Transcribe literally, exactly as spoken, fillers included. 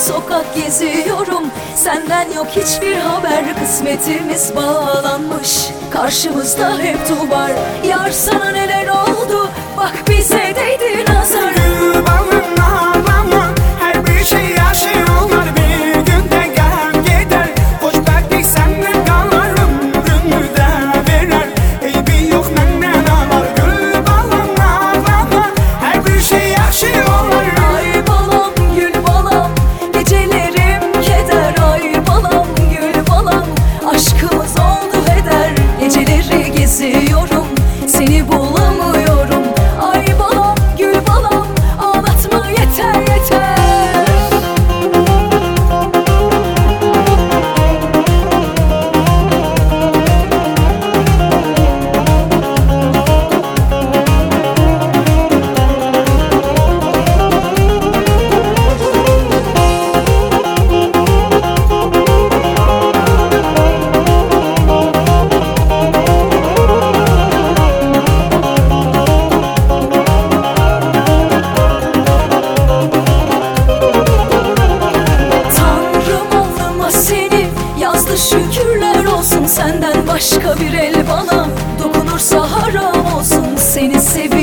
sokak geziyorum. Senden yok hiçbir haber, kısmetimiz bağlanmış. Karşımızda hep duvar. Yar sana neler oldu, bak bize değdi nazar. Gül balım ağlama, her bir şey yaşıyorlar. Bir günde gel gider, hoşbehtlik senden kalır. Ömrünü de verer, eybi yok menden ağlar. Gül balım ağlama, her bir şey yaşıyorlar. Ay balam, gül balam, gecelerim keder. Ay balam, gül balam, aşkımız oldu heder. Geceleri geziyorum, seni bulamıyorum. Ay balam, gül balam, ağlatma yeter yeter. Şükürler olsun, senden başka bir el bana dokunursa haram olsun. Seni seviyorum.